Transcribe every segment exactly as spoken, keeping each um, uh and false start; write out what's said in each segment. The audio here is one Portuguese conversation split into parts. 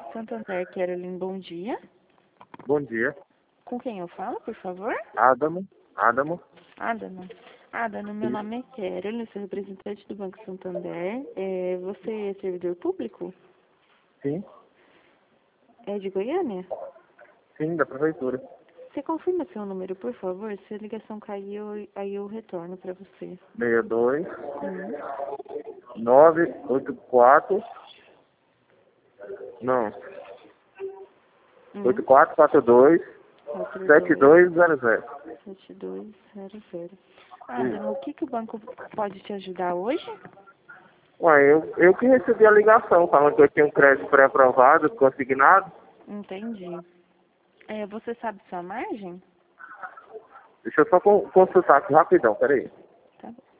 Santander, Carolyn, bom dia. Bom dia. Com quem eu falo, por favor? Adamo. Adamo. Adamo. Adamo, meu nome é Carolyn, sou representante do Banco Santander. É, você é servidor público? Sim. É de Goiânia? Sim, da prefeitura. Você confirma seu número, por favor? Se a ligação caiu, aí eu retorno para você. seis dois Hum. nove oito quatro. Não. Hum. oito quatro quatro dois sete dois zero zero. sete dois zero zero. Adamo, o que, que o banco pode te ajudar hoje? Ué, eu, eu que recebi a ligação falando que eu tinha um crédito pré-aprovado, consignado. Entendi. É, você sabe sua margem? Deixa eu só con- consultar aqui rapidão, peraí. Tá bom.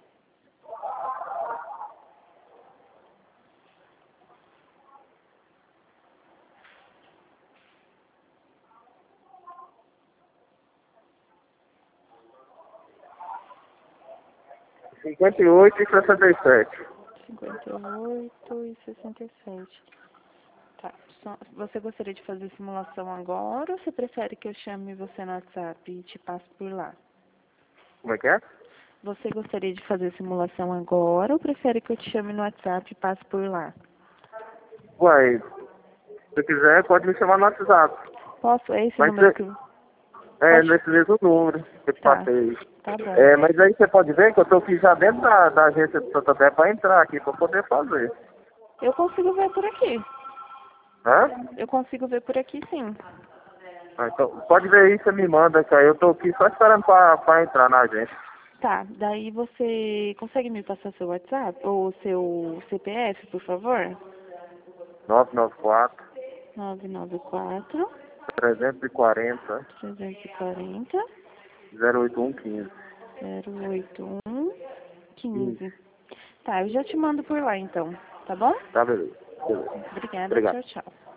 cinquenta e oito e sessenta e sete. cinquenta e oito e sessenta e sete. Tá. Só- Você gostaria de fazer simulação agora ou você prefere que eu chame você no WhatsApp e te passe por lá? Como é que é? Você gostaria de fazer simulação agora ou prefere que eu te chame no WhatsApp e passe por lá? Ué, se você quiser, pode me chamar no WhatsApp. Posso? É esse Mas número você- que eu... é, Pode? nesse mesmo número que eu te Tá. passei. Tá bom. É, mas aí você pode ver que eu tô aqui já dentro da, da agência do Santander para entrar aqui, para poder fazer. Eu consigo ver por aqui. Hã? Eu consigo ver por aqui, sim. Ah, então, pode ver aí, você me manda, que aí eu tô aqui só esperando para entrar na agência. Tá. Daí você consegue me passar seu WhatsApp ou seu C P F, por favor? nove nove quatro, nove nove quatro, trezentos e quarenta, trezentos e quarenta, zero oito um quinze. zero oito um quinze. Tá, eu já te mando por lá então, tá bom? Tá, beleza. Beleza. Obrigada, Obrigado. tchau, tchau.